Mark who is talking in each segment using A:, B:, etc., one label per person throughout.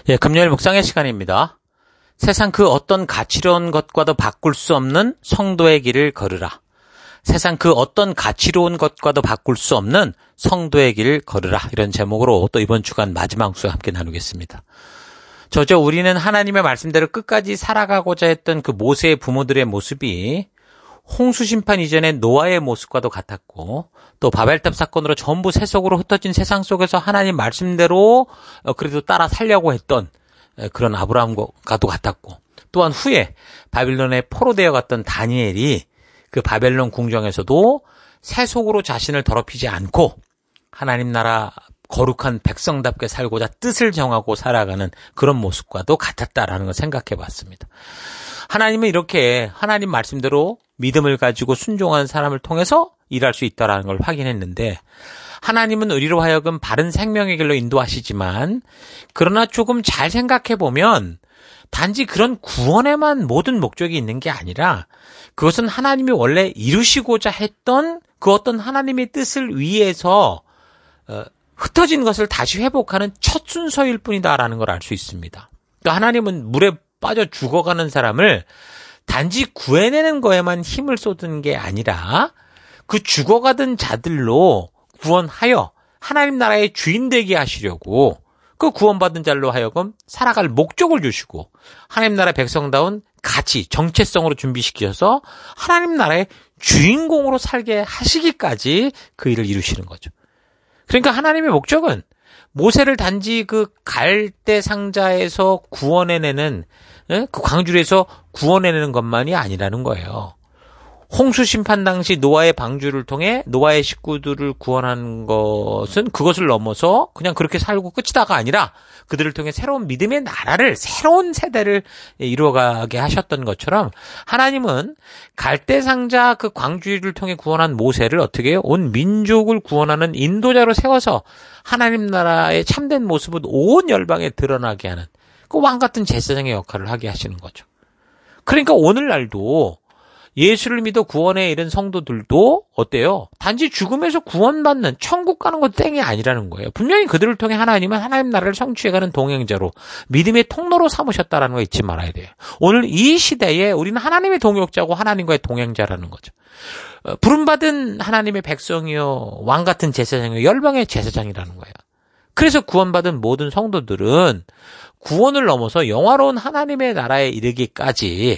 A: 예, 금요일 묵상의 시간입니다. 세상 그 어떤 가치로운 것과도 바꿀 수 없는 성도의 길을 걸으라. 세상 그 어떤 가치로운 것과도 바꿀 수 없는 성도의 길을 걸으라. 이런 제목으로 또 이번 주간 마지막 수 함께 나누겠습니다. 우리는 하나님의 말씀대로 끝까지 살아가고자 했던 그 모세의 부모들의 모습이 홍수 심판 이전의 노아의 모습과도 같았고, 또 바벨탑 사건으로 전부 세속으로 흩어진 세상 속에서 하나님 말씀대로 그래도 따라 살려고 했던 그런 아브라함과도 같았고, 또한 후에 바빌론에 포로되어 갔던 다니엘이 그 바벨론 궁정에서도 세속으로 자신을 더럽히지 않고 하나님 나라 거룩한 백성답게 살고자 뜻을 정하고 살아가는 그런 모습과도 같았다라는 걸 생각해 봤습니다. 하나님은 이렇게 하나님 말씀대로 믿음을 가지고 순종하는 사람을 통해서 일할 수 있다는 걸 확인했는데, 하나님은 우리로 하여금 바른 생명의 길로 인도하시지만, 그러나 조금 잘 생각해 보면 단지 그런 구원에만 모든 목적이 있는 게 아니라, 그것은 하나님이 원래 이루시고자 했던 그 어떤 하나님의 뜻을 위해서 흩어진 것을 다시 회복하는 첫 순서일 뿐이다라는 걸 알 수 있습니다. 그러니까 하나님은 물에 빠져 죽어가는 사람을 단지 구해내는 거에만 힘을 쏟은 게 아니라 그 죽어가던 자들로 구원하여 하나님 나라의 주인 되게 하시려고 그 구원받은 자로 하여금 살아갈 목적을 주시고 하나님 나라 백성다운 가치, 정체성으로 준비시키셔서 하나님 나라의 주인공으로 살게 하시기까지 그 일을 이루시는 거죠. 그러니까 하나님의 목적은 모세를 단지 그 갈대 상자에서 구원해내는, 그 광주리에서 구원해내는 것만이 아니라는 거예요. 홍수 심판 당시 노아의 방주를 통해 노아의 식구들을 구원한 것은 그것을 넘어서 그냥 그렇게 살고 끝이다가 아니라 그들을 통해 새로운 믿음의 나라를, 새로운 세대를 이루어가게 하셨던 것처럼, 하나님은 갈대상자 그 광주리를 통해 구원한 모세를 어떻게 해요? 온 민족을 구원하는 인도자로 세워서 하나님 나라의 참된 모습은 온 열방에 드러나게 하는 그 왕같은 제사장의 역할을 하게 하시는 거죠. 그러니까 오늘날도 예수를 믿어 구원에 이른 성도들도 어때요? 단지 죽음에서 구원받는, 천국 가는 것 땡이 아니라는 거예요. 분명히 그들을 통해 하나님은 하나님 나라를 성취해가는 동행자로, 믿음의 통로로 삼으셨다는 거 잊지 말아야 돼요. 오늘 이 시대에 우리는 하나님의 동역자고 하나님과의 동행자라는 거죠. 부름받은 하나님의 백성이요, 왕같은 제사장이요, 열방의 제사장이라는 거예요. 그래서 구원받은 모든 성도들은 구원을 넘어서 영화로운 하나님의 나라에 이르기까지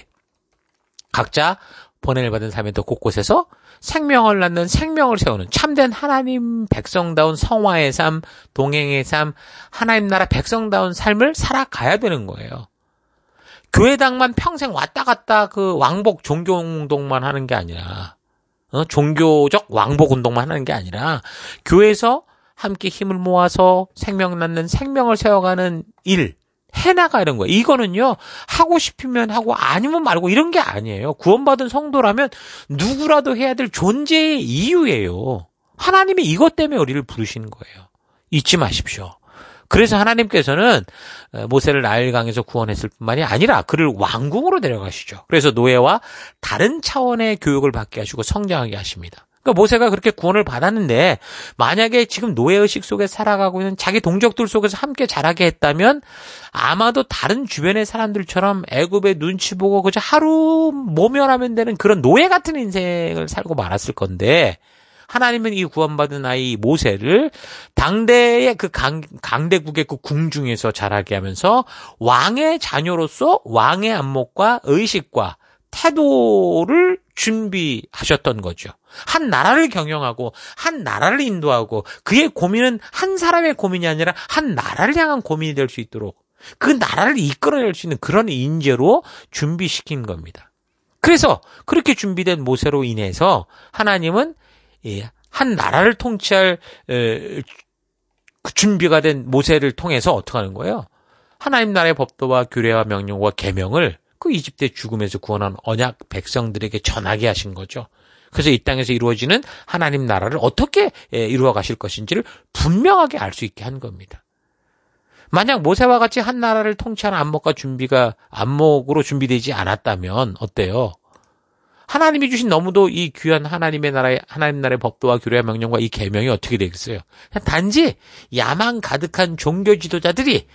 A: 각자 번뇌를 받은 삶의 또 곳곳에서 생명을 낳는, 생명을 세우는 참된 하나님 백성다운 성화의 삶, 동행의 삶, 하나님 나라 백성다운 삶을 살아가야 되는 거예요. 교회당만 평생 왔다 갔다 그 왕복 종교 운동만 하는 게 아니라, 종교적 왕복 운동만 하는 게 아니라, 교회에서 함께 힘을 모아서 생명 낳는, 생명을 세워가는 일, 해나가 이런 거예요. 이거는요, 하고 싶으면 하고 아니면 말고 이런 게 아니에요. 구원받은 성도라면 누구라도 해야 될 존재의 이유예요. 하나님이 이것 때문에 우리를 부르시는 거예요. 잊지 마십시오. 그래서 하나님께서는 모세를 나일강에서 구원했을 뿐만이 아니라 그를 왕궁으로 데려가시죠. 그래서 노예와 다른 차원의 교육을 받게 하시고 성장하게 하십니다. 그러니까 모세가 그렇게 구원을 받았는데, 만약에 지금 노예의식 속에 살아가고 있는 자기 동족들 속에서 함께 자라게 했다면 아마도 다른 주변의 사람들처럼 애굽의 눈치 보고 그저 하루 모면하면 되는 그런 노예 같은 인생을 살고 말았을 건데, 하나님은 이 구원받은 아이 모세를 당대의 그 강대국의 그 궁중에서 자라게 하면서 왕의 자녀로서 왕의 안목과 의식과 태도를 준비하셨던 거죠. 한 나라를 경영하고 한 나라를 인도하고, 그의 고민은 한 사람의 고민이 아니라 한 나라를 향한 고민이 될 수 있도록 그 나라를 이끌어낼 수 있는 그런 인재로 준비시킨 겁니다. 그래서 그렇게 준비된 모세로 인해서 하나님은 한 나라를 통치할 준비가 된 모세를 통해서 어떻게 하는 거예요? 하나님 나라의 법도와 규례와 명령과 계명을 그 이집트의 죽음에서 구원한 언약 백성들에게 전하게 하신 거죠. 그래서 이 땅에서 이루어지는 하나님 나라를 어떻게 이루어 가실 것인지를 분명하게 알 수 있게 한 겁니다. 만약 모세와 같이 한 나라를 통치하는 안목으로 준비되지 않았다면 어때요? 하나님이 주신 너무도 이 귀한 하나님 나라의 법도와 규례와 명령과 이 계명이 어떻게 되겠어요? 단지 야망 가득한 종교 지도자들이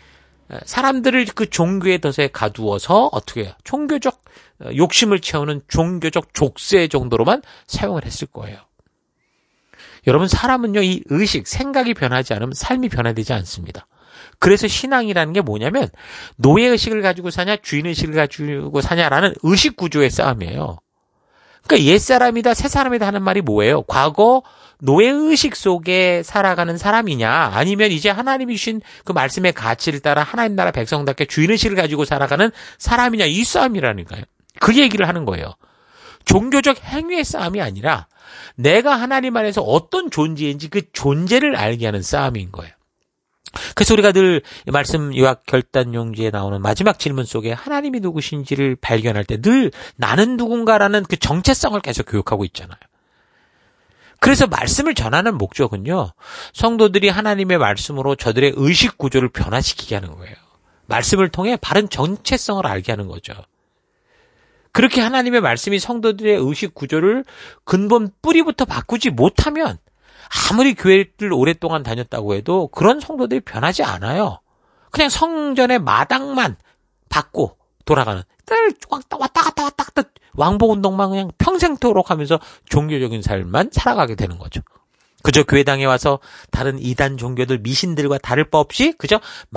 A: 사람들을 그 종교의 덫에 가두어서 어떻게 해요? 종교적 욕심을 채우는 종교적 족쇄 정도로만 사용을 했을 거예요. 여러분, 사람은요, 이 의식, 생각이 변하지 않으면 삶이 변화되지 않습니다. 그래서 신앙이라는 게 뭐냐면 노예의식을 가지고 사냐 주인의식을 가지고 사냐라는 의식 구조의 싸움이에요. 그러니까 옛사람이다 새사람이다 하는 말이 뭐예요? 과거 노예의식 속에 살아가는 사람이냐, 아니면 이제 하나님이 주신 그 말씀의 가치를 따라 하나님 나라 백성답게 주인의식을 가지고 살아가는 사람이냐, 이 싸움이라니까요. 그 얘기를 하는 거예요. 종교적 행위의 싸움이 아니라 내가 하나님 안에서 어떤 존재인지 그 존재를 알게 하는 싸움인 거예요. 그래서 우리가 늘 말씀 요약 결단용지에 나오는 마지막 질문 속에 하나님이 누구신지를 발견할 때 늘 나는 누군가라는 그 정체성을 계속 교육하고 있잖아요. 그래서 말씀을 전하는 목적은요, 성도들이 하나님의 말씀으로 저들의 의식 구조를 변화시키게 하는 거예요. 말씀을 통해 바른 정체성을 알게 하는 거죠. 그렇게 하나님의 말씀이 성도들의 의식 구조를 근본 뿌리부터 바꾸지 못하면 아무리 교회를 오랫동안 다녔다고 해도 그런 성도들이 변하지 않아요. 그냥 성전의 마당만 받고 돌아가는, 늘 왔다 갔다 왕복운동만 그냥 평생토록 하면서 종교적인 삶만 살아가게 되는 거죠. 그저 교회당에 와서 다른 이단 종교들 미신들과 다를 바 없이 그저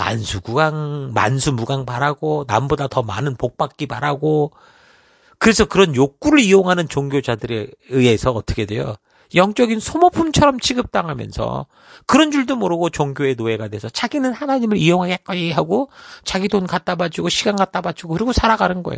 A: 만수무강 바라고 남보다 더 많은 복받기 바라고, 그래서 그런 욕구를 이용하는 종교자들에 의해서 어떻게 돼요? 영적인 소모품처럼 취급당하면서 그런 줄도 모르고 종교의 노예가 돼서 자기는 하나님을 이용하겠거니 하고 자기 돈 갖다 바치고 시간 갖다 바치고 그러고 살아가는 거예요.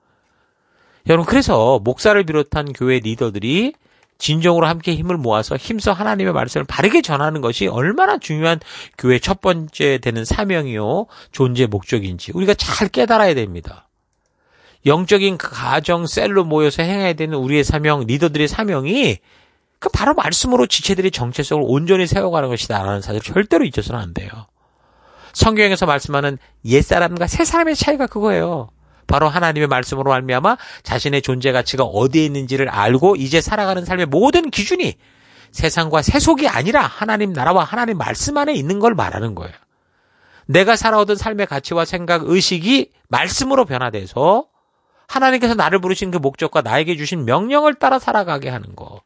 A: 여러분, 그래서 목사를 비롯한 교회 리더들이 진정으로 함께 힘을 모아서 힘써 하나님의 말씀을 바르게 전하는 것이 얼마나 중요한 교회의 첫 번째 되는 사명이요 존재 목적인지 우리가 잘 깨달아야 됩니다. 영적인 가정 셀로 모여서 행해야 되는 우리의 사명, 리더들의 사명이 그 바로 말씀으로 지체들의 정체성을 온전히 세워가는 것이다라는 사실을 절대로 잊어서는 안 돼요. 성경에서 말씀하는 옛사람과 새사람의 차이가 그거예요. 바로 하나님의 말씀으로 말미암아 자신의 존재 가치가 어디에 있는지를 알고 이제 살아가는 삶의 모든 기준이 세상과 세속이 아니라 하나님 나라와 하나님 말씀 안에 있는 걸 말하는 거예요. 내가 살아오던 삶의 가치와 생각, 의식이 말씀으로 변화돼서 하나님께서 나를 부르신 그 목적과 나에게 주신 명령을 따라 살아가게 하는 거.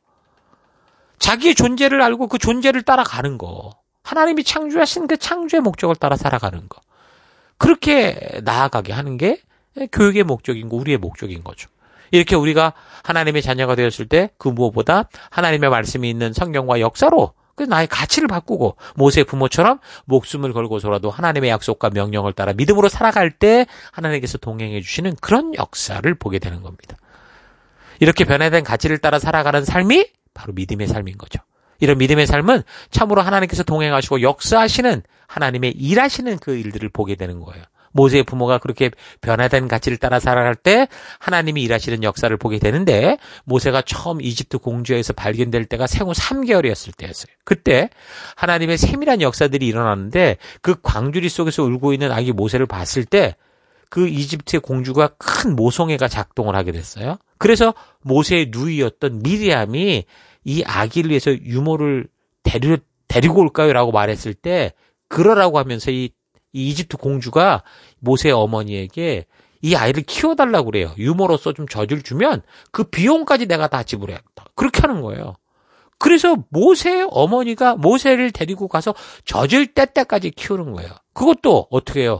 A: 자기의 존재를 알고 그 존재를 따라가는 거. 하나님이 창조하신 그 창조의 목적을 따라 살아가는 거. 그렇게 나아가게 하는 게 교육의 목적인 거, 우리의 목적인 거죠. 이렇게 우리가 하나님의 자녀가 되었을 때 그 무엇보다 하나님의 말씀이 있는 성경과 역사로 그 나의 가치를 바꾸고 모세의 부모처럼 목숨을 걸고서라도 하나님의 약속과 명령을 따라 믿음으로 살아갈 때 하나님께서 동행해 주시는 그런 역사를 보게 되는 겁니다. 이렇게 변화된 가치를 따라 살아가는 삶이 바로 믿음의 삶인 거죠. 이런 믿음의 삶은 참으로 하나님께서 동행하시고 역사하시는 하나님의 일하시는 그 일들을 보게 되는 거예요. 모세의 부모가 그렇게 변화된 가치를 따라 살아갈 때 하나님이 일하시는 역사를 보게 되는데, 모세가 처음 이집트 공주에서 발견될 때가 생후 3개월이었을 때였어요. 그때 하나님의 세밀한 역사들이 일어났는데 그 광주리 속에서 울고 있는 아기 모세를 봤을 때 그 이집트의 공주가 큰 모성애가 작동을 하게 됐어요. 그래서 모세의 누이였던 미리암이 이 아기를 위해서 유모를 데리고 올까요? 라고 말했을 때 그러라고 하면서 이 이집트 공주가 모세의 어머니에게 이 아이를 키워달라고 그래요. 유모로서 좀 젖을 주면 그 비용까지 내가 다 지불해야겠다. 그렇게 하는 거예요. 그래서 모세의 어머니가 모세를 데리고 가서 젖을 때까지 키우는 거예요. 그것도 어떻게 해요?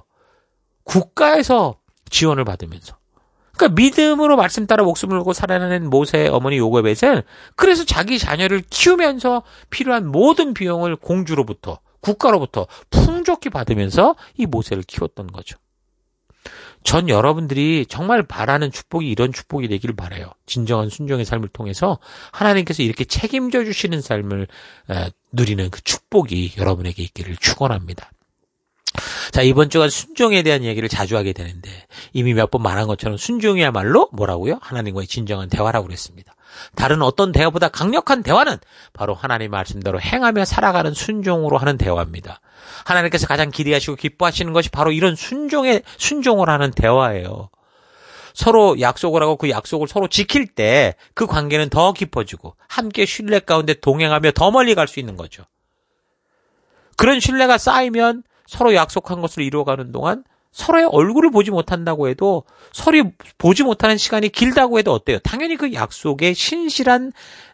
A: 국가에서 지원을 받으면서. 그러니까 믿음으로 말씀 따라 목숨을 걸고 살아내는 모세의 어머니 요고벳은 그래서 자기 자녀를 키우면서 필요한 모든 비용을 공주로부터, 국가로부터 풍족히 받으면서 이 모세를 키웠던 거죠. 전 여러분들이 정말 바라는 축복이 이런 축복이 되기를 바라요. 진정한 순종의 삶을 통해서 하나님께서 이렇게 책임져 주시는 삶을 누리는 그 축복이 여러분에게 있기를 축원합니다. 자, 이번 주간 순종에 대한 얘기를 자주 하게 되는데 이미 몇 번 말한 것처럼 순종이야말로 뭐라고요? 하나님과의 진정한 대화라고 그랬습니다. 다른 어떤 대화보다 강력한 대화는 바로 하나님의 말씀대로 행하며 살아가는 순종으로 하는 대화입니다. 하나님께서 가장 기대하시고 기뻐하시는 것이 바로 이런 순종을 하는 대화예요. 서로 약속을 하고 그 약속을 서로 지킬 때 그 관계는 더 깊어지고 함께 신뢰 가운데 동행하며 더 멀리 갈 수 있는 거죠. 그런 신뢰가 쌓이면 서로 약속한 것을 이루어가는 동안 서로의 얼굴을 보지 못한다고 해도 서로 보지 못하는 시간이 길다고 해도 어때요? 당연히 그 약속에 신실할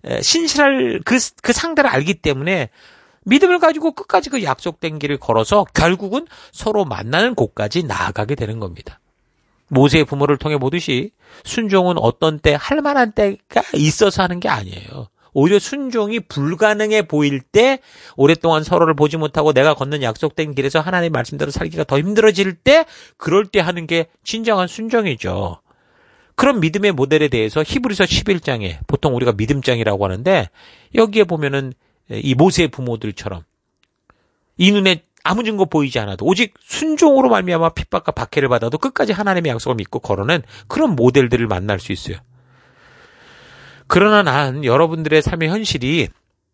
A: 그 상대를 알기 때문에 믿음을 가지고 끝까지 그 약속된 길을 걸어서 결국은 서로 만나는 곳까지 나아가게 되는 겁니다. 모세의 부모를 통해 보듯이 순종은 어떤 때 할 만한 때가 있어서 하는 게 아니에요. 오히려 순종이 불가능해 보일 때, 오랫동안 서로를 보지 못하고 내가 걷는 약속된 길에서 하나님의 말씀대로 살기가 더 힘들어질 때, 그럴 때 하는 게 진정한 순종이죠. 그런 믿음의 모델에 대해서 히브리서 11장에 보통 우리가 믿음장이라고 하는데, 여기에 보면은 이 모세의 부모들처럼 이 눈에 아무 증거 보이지 않아도 오직 순종으로 말미암아 핍박과 박해를 받아도 끝까지 하나님의 약속을 믿고 걸어낸 그런 모델들을 만날 수 있어요. 그러나 난 여러분들의 삶의 현실이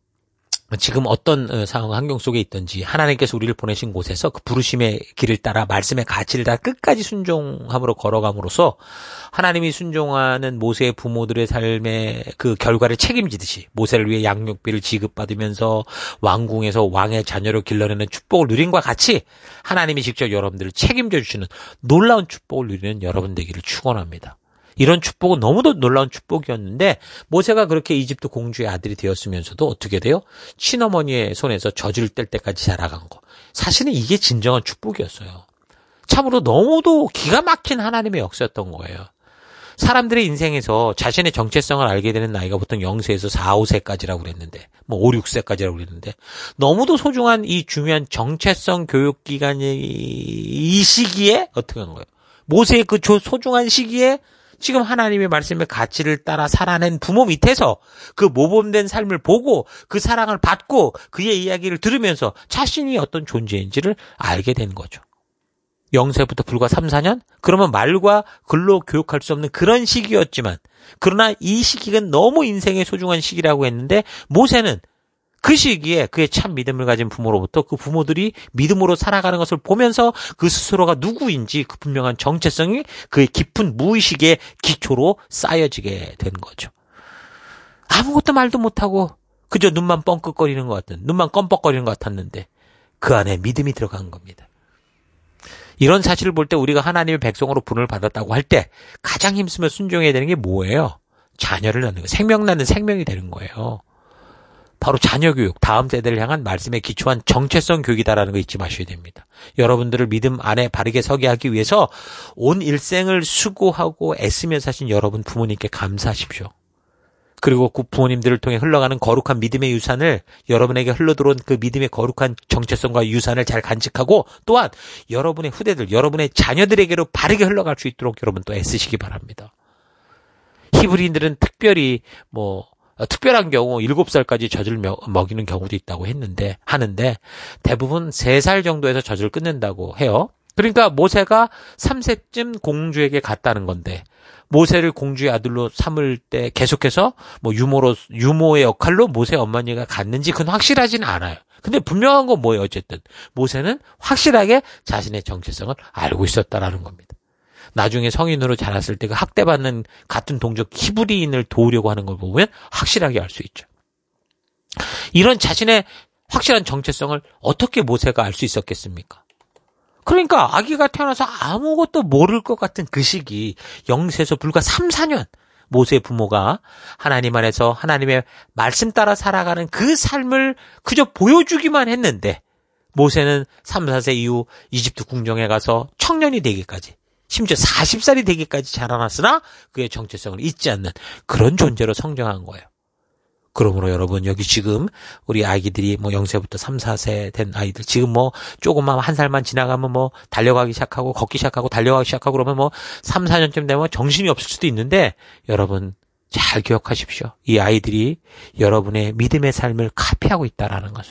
A: 지금 어떤 상황 환경 속에 있든지 하나님께서 우리를 보내신 곳에서 그 부르심의 길을 따라 말씀의 가치를 다 끝까지 순종함으로 걸어감으로써 하나님이 순종하는 모세의 부모들의 삶의 그 결과를 책임지듯이 모세를 위해 양육비를 지급받으면서 왕궁에서 왕의 자녀로 길러내는 축복을 누린과 같이 하나님이 직접 여러분들을 책임져 주시는 놀라운 축복을 누리는 여러분 되기를 축원합니다. 이런 축복은 너무도 놀라운 축복이었는데 모세가 그렇게 이집트 공주의 아들이 되었으면서도 어떻게 돼요? 친어머니의 손에서 젖을 뗄 때까지 자라간 거. 사실은 이게 진정한 축복이었어요. 참으로 너무도 기가 막힌 하나님의 역사였던 거예요. 사람들의 인생에서 자신의 정체성을 알게 되는 나이가 보통 0세에서 4, 5세까지라고 그랬는데 5, 6세까지라고 그랬는데 너무도 소중한 이 중요한 정체성 교육 기간이 이 시기에 어떻게 한 거예요? 모세의 그 소중한 시기에 지금 하나님의 말씀의 가치를 따라 살아낸 부모 밑에서 그 모범된 삶을 보고 그 사랑을 받고 그의 이야기를 들으면서 자신이 어떤 존재인지를 알게 된 거죠. 0세부터 불과 3, 4년? 그러면 말과 글로 교육할 수 없는 그런 시기였지만 그러나 이 시기는 너무 인생의 소중한 시기라고 했는데 모세는 그 시기에 그의 참 믿음을 가진 부모로부터 그 부모들이 믿음으로 살아가는 것을 보면서 그 스스로가 누구인지 그 분명한 정체성이 그의 깊은 무의식의 기초로 쌓여지게 된 거죠. 아무것도 말도 못하고 그저 눈만 뻥끗거리는 것 같은, 눈만 껌뻑거리는 것 같았는데 그 안에 믿음이 들어간 겁니다. 이런 사실을 볼 때 우리가 하나님의 백성으로 분을 받았다고 할 때 가장 힘쓰며 순종해야 되는 게 뭐예요? 자녀를 낳는 거, 생명 낳는 생명이 되는 거예요. 바로 자녀 교육, 다음 세대를 향한 말씀에 기초한 정체성 교육이다라는 거 잊지 마셔야 됩니다. 여러분들을 믿음 안에 바르게 서게 하기 위해서 온 일생을 수고하고 애쓰며 사신 여러분 부모님께 감사하십시오. 그리고 그 부모님들을 통해 흘러가는 거룩한 믿음의 유산을 여러분에게 흘러들어온 그 믿음의 거룩한 정체성과 유산을 잘 간직하고 또한 여러분의 후대들, 여러분의 자녀들에게로 바르게 흘러갈 수 있도록 여러분 또 애쓰시기 바랍니다. 히브리인들은 특별히 특별한 경우 7살까지 젖을 먹이는 경우도 있다고 하는데 대부분 3살 정도에서 젖을 끊는다고 해요. 그러니까 모세가 3세쯤 공주에게 갔다는 건데 모세를 공주의 아들로 삼을 때 계속해서 유모의 역할로 모세 어머니가 갔는지 그건 확실하지는 않아요. 근데 분명한 건 뭐예요? 어쨌든 모세는 확실하게 자신의 정체성을 알고 있었다라는 겁니다. 나중에 성인으로 자랐을 때 그 학대받는 같은 동족 히브리인을 도우려고 하는 걸 보면 확실하게 알 수 있죠. 이런 자신의 확실한 정체성을 어떻게 모세가 알 수 있었겠습니까? 그러니까 아기가 태어나서 아무것도 모를 것 같은 그 시기 0세에서 불과 3, 4년 모세의 부모가 하나님 안에서 하나님의 말씀 따라 살아가는 그 삶을 그저 보여주기만 했는데 모세는 3, 4세 이후 이집트 궁정에 가서 청년이 되기까지 심지어 40살이 되기까지 자라났으나 그의 정체성을 잊지 않는 그런 존재로 성장한 거예요. 그러므로 여러분 여기 지금 우리 아기들이 0세부터 3, 4세 된 아이들 지금 조금만 한 살만 지나가면 달려가기 시작하고 걷기 시작하고 달려가기 시작하고 그러면 3, 4년쯤 되면 정신이 없을 수도 있는데 여러분 잘 기억하십시오. 이 아이들이 여러분의 믿음의 삶을 카피하고 있다라는 것을.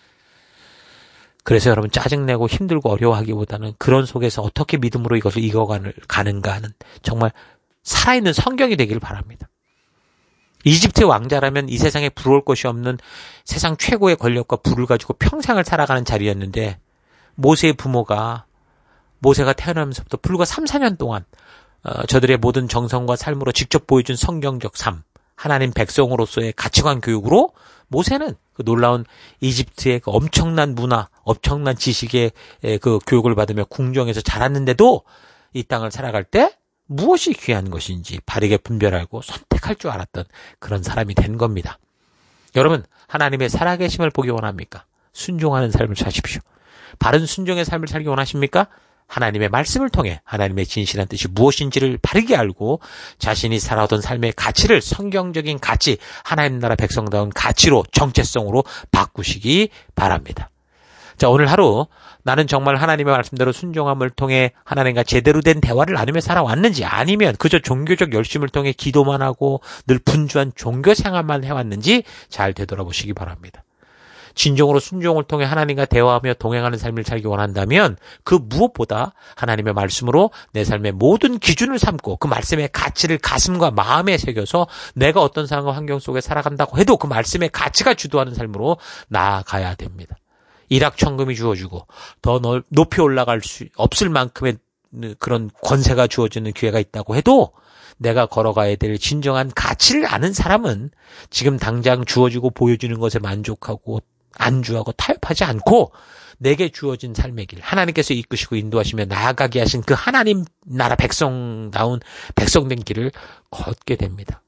A: 그래서 여러분 짜증내고 힘들고 어려워하기보다는 그런 속에서 어떻게 믿음으로 이것을 이겨가는가 하는 정말 살아있는 성경이 되길 바랍니다. 이집트의 왕자라면 이 세상에 부러울 것이 없는 세상 최고의 권력과 부를 가지고 평생을 살아가는 자리였는데 모세의 부모가 모세가 태어나면서부터 불과 3, 4년 동안 저들의 모든 정성과 삶으로 직접 보여준 성경적 삶, 하나님 백성으로서의 가치관 교육으로 모세는 그 놀라운 이집트의 그 엄청난 문화, 엄청난 지식의 그 교육을 받으며 궁정에서 자랐는데도 이 땅을 살아갈 때 무엇이 귀한 것인지 바르게 분별하고 선택할 줄 알았던 그런 사람이 된 겁니다. 여러분, 하나님의 살아계심을 보기 원합니까? 순종하는 삶을 사십시오. 바른 순종의 삶을 살기 원하십니까? 하나님의 말씀을 통해 하나님의 진실한 뜻이 무엇인지를 바르게 알고 자신이 살아오던 삶의 가치를 성경적인 가치, 하나님 나라 백성다운 가치로, 정체성으로 바꾸시기 바랍니다. 자, 오늘 하루 나는 정말 하나님의 말씀대로 순종함을 통해 하나님과 제대로 된 대화를 나누며 살아왔는지, 아니면 그저 종교적 열심을 통해 기도만 하고 늘 분주한 종교 생활만 해왔는지 잘 되돌아보시기 바랍니다. 진정으로 순종을 통해 하나님과 대화하며 동행하는 삶을 살기 원한다면 그 무엇보다 하나님의 말씀으로 내 삶의 모든 기준을 삼고 그 말씀의 가치를 가슴과 마음에 새겨서 내가 어떤 상황과 환경 속에 살아간다고 해도 그 말씀의 가치가 주도하는 삶으로 나아가야 됩니다. 일확천금이 주어지고 더 높이 올라갈 수 없을 만큼의 그런 권세가 주어지는 기회가 있다고 해도 내가 걸어가야 될 진정한 가치를 아는 사람은 지금 당장 주어지고 보여주는 것에 만족하고 안주하고 타협하지 않고 내게 주어진 삶의 길, 하나님께서 이끄시고 인도하시며 나아가게 하신 그 하나님 나라 백성다운 백성된 길을 걷게 됩니다.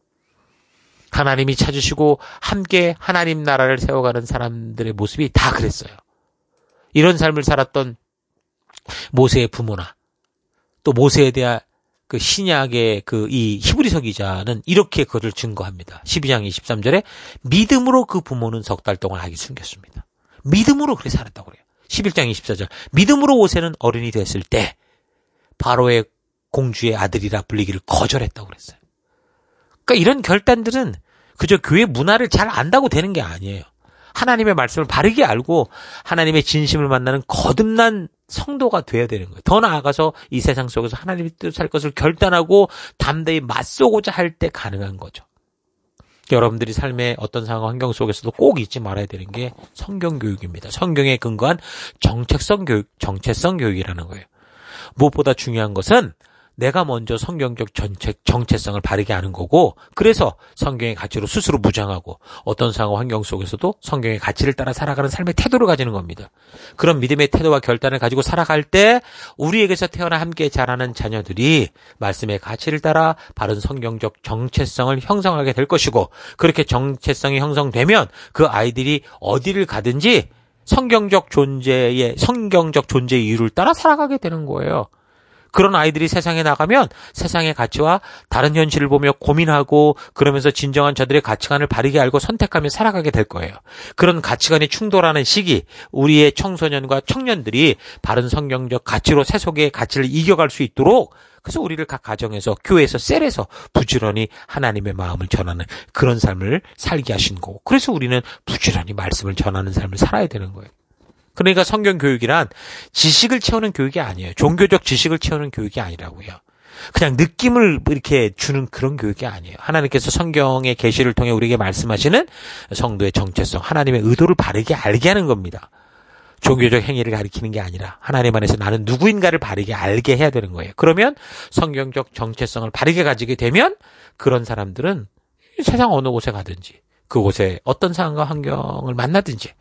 A: 하나님이 찾으시고 함께 하나님 나라를 세워가는 사람들의 모습이 다 그랬어요. 이런 삶을 살았던 모세의 부모나 또 모세에 대한 그 신약의 이 히브리서 기자는 이렇게 그를 증거합니다. 12장 23절에 믿음으로 그 부모는 석 달 동안 아기 숨겼습니다. 믿음으로 그렇게 살았다고 그래요. 11장 24절 믿음으로 모세는 어른이 됐을 때 바로의 공주의 아들이라 불리기를 거절했다고 그랬어요. 그러니까 이런 결단들은 그저 교회 문화를 잘 안다고 되는 게 아니에요. 하나님의 말씀을 바르게 알고 하나님의 진심을 만나는 거듭난 성도가 되어야 되는 거예요. 더 나아가서 이 세상 속에서 하나님의 뜻을 할 것을 결단하고 담대히 맞서고자 할 때 가능한 거죠. 여러분들이 삶의 어떤 상황 환경 속에서도 꼭 잊지 말아야 되는 게 성경 교육입니다. 성경에 근거한 정체성 교육이라는 거예요. 무엇보다 중요한 것은 내가 먼저 성경적 정체성을 바르게 아는 거고, 그래서 성경의 가치로 스스로 무장하고 어떤 상황 환경 속에서도 성경의 가치를 따라 살아가는 삶의 태도를 가지는 겁니다. 그런 믿음의 태도와 결단을 가지고 살아갈 때 우리에게서 태어나 함께 자라는 자녀들이 말씀의 가치를 따라 바른 성경적 정체성을 형성하게 될 것이고, 그렇게 정체성이 형성되면 그 아이들이 어디를 가든지 성경적 존재의 이유를 따라 살아가게 되는 거예요. 그런 아이들이 세상에 나가면 세상의 가치와 다른 현실을 보며 고민하고 그러면서 진정한 저들의 가치관을 바르게 알고 선택하며 살아가게 될 거예요. 그런 가치관이 충돌하는 시기, 우리의 청소년과 청년들이 바른 성경적 가치로 세속의 가치를 이겨갈 수 있도록, 그래서 우리를 각 가정에서, 교회에서, 셀에서 부지런히 하나님의 마음을 전하는 그런 삶을 살게 하신 거고, 그래서 우리는 부지런히 말씀을 전하는 삶을 살아야 되는 거예요. 그러니까 성경 교육이란 지식을 채우는 교육이 아니에요. 종교적 지식을 채우는 교육이 아니라고요. 그냥 느낌을 이렇게 주는 그런 교육이 아니에요. 하나님께서 성경의 계시를 통해 우리에게 말씀하시는 성도의 정체성, 하나님의 의도를 바르게 알게 하는 겁니다. 종교적 행위를 가리키는 게 아니라 하나님 안에서 나는 누구인가를 바르게 알게 해야 되는 거예요. 그러면 성경적 정체성을 바르게 가지게 되면 그런 사람들은 세상 어느 곳에 가든지 그곳에 어떤 상황과 환경을 만나든지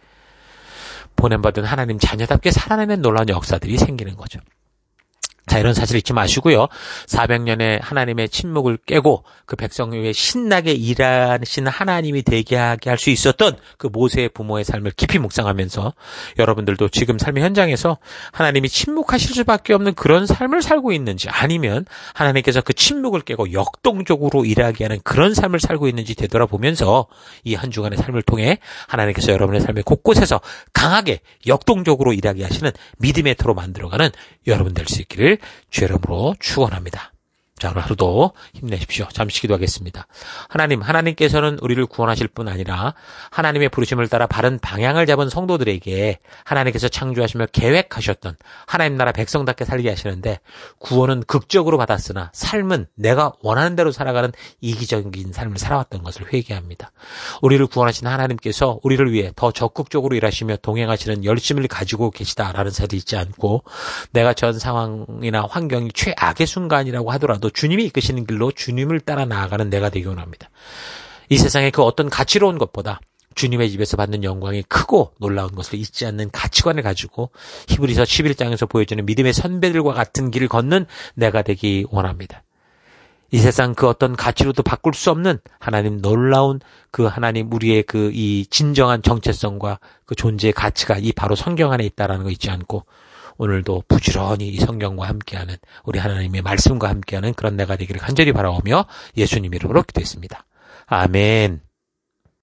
A: 보냄받은 하나님 자녀답게 살아내는 놀라운 역사들이 생기는 거죠. 자, 이런 사실 잊지 마시고요. 400년의 하나님의 침묵을 깨고 그 백성 위에 신나게 일하시는 하나님이 되게 하게 할 수 있었던 그 모세의 부모의 삶을 깊이 묵상하면서 여러분들도 지금 삶의 현장에서 하나님이 침묵하실 수밖에 없는 그런 삶을 살고 있는지, 아니면 하나님께서 그 침묵을 깨고 역동적으로 일하게 하는 그런 삶을 살고 있는지 되돌아보면서 이 한 주간의 삶을 통해 하나님께서 여러분의 삶의 곳곳에서 강하게 역동적으로 일하게 하시는 믿음의 터로 만들어가는 여러분 될 수 있기를 주의 이름으로 축원합니다. 자, 오늘 하루도 힘내십시오. 잠시 기도하겠습니다. 하나님께서는 우리를 구원하실 뿐 아니라 하나님의 부르심을 따라 바른 방향을 잡은 성도들에게 하나님께서 창조하시며 계획하셨던 하나님 나라 백성답게 살게 하시는데, 구원은 극적으로 받았으나 삶은 내가 원하는 대로 살아가는 이기적인 삶을 살아왔던 것을 회개합니다. 우리를 구원하신 하나님께서 우리를 위해 더 적극적으로 일하시며 동행하시는 열심을 가지고 계시다라는 사실을 잊지 않고, 내가 전 상황이나 환경이 최악의 순간이라고 하더라도 주님이 이끄시는 길로 주님을 따라 나아가는 내가 되기 원합니다. 이 세상의 그 어떤 가치로운 것보다 주님의 집에서 받는 영광이 크고 놀라운 것을 잊지 않는 가치관을 가지고 히브리서 11장에서 보여주는 믿음의 선배들과 같은 길을 걷는 내가 되기 원합니다. 이 세상 그 어떤 가치로도 바꿀 수 없는 하나님 놀라운 그 하나님 우리의 그 이 진정한 정체성과 그 존재의 가치가 이 바로 성경 안에 있다라는 거 잊지 않고 오늘도 부지런히 이 성경과 함께하는 우리 하나님의 말씀과 함께하는 그런 내가 되기를 간절히 바라오며 예수님 이름으로 기도했습니다. 아멘.